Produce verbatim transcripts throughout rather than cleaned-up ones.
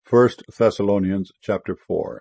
First Thessalonians chapter four.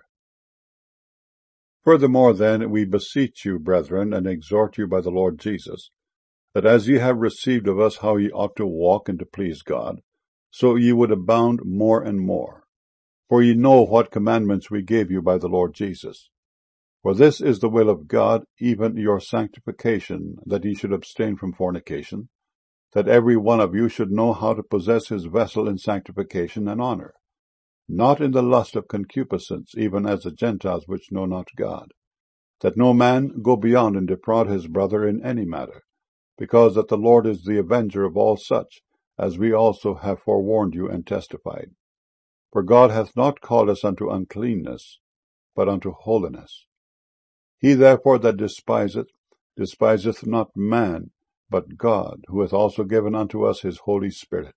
Furthermore then, we beseech you, brethren, and exhort you by the Lord Jesus, that as ye have received of us how ye ought to walk and to please God, so ye would abound more and more. For ye know what commandments we gave you by the Lord Jesus. For this is the will of God, even your sanctification, that ye should abstain from fornication, that every one of you should know how to possess his vessel in sanctification and honor, not in the lust of concupiscence, even as the Gentiles which know not God, that no man go beyond and defraud his brother in any matter, because that the Lord is the avenger of all such, as we also have forewarned you and testified. For God hath not called us unto uncleanness, but unto holiness. He therefore that despiseth, despiseth not man, but God, who hath also given unto us his Holy Spirit.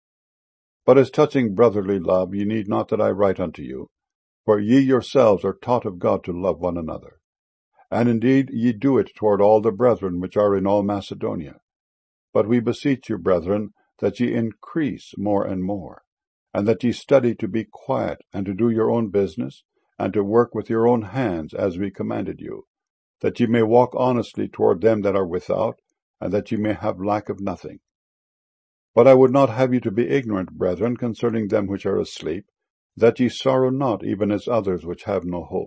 But as touching brotherly love, ye need not that I write unto you, for ye yourselves are taught of God to love one another. And indeed ye do it toward all the brethren which are in all Macedonia. But we beseech you, brethren, that ye increase more and more, and that ye study to be quiet, and to do your own business, and to work with your own hands, as we commanded you, that ye may walk honestly toward them that are without, and that ye may have lack of nothing. But I would not have you to be ignorant, brethren, concerning them which are asleep, that ye sorrow not, even as others which have no hope.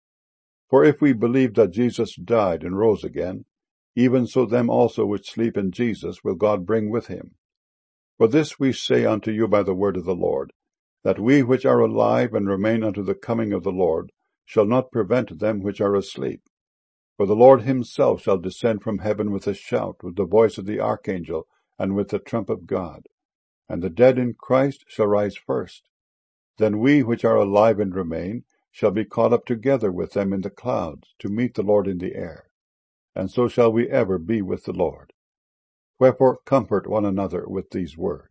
For if we believe that Jesus died and rose again, even so them also which sleep in Jesus will God bring with him. For this we say unto you by the word of the Lord, that we which are alive and remain unto the coming of the Lord shall not prevent them which are asleep. For the Lord himself shall descend from heaven with a shout, with the voice of the archangel, and with the trump of God. And the dead in Christ shall rise first. Then we which are alive and remain shall be caught up together with them in the clouds, to meet the Lord in the air. And so shall we ever be with the Lord. Wherefore comfort one another with these words.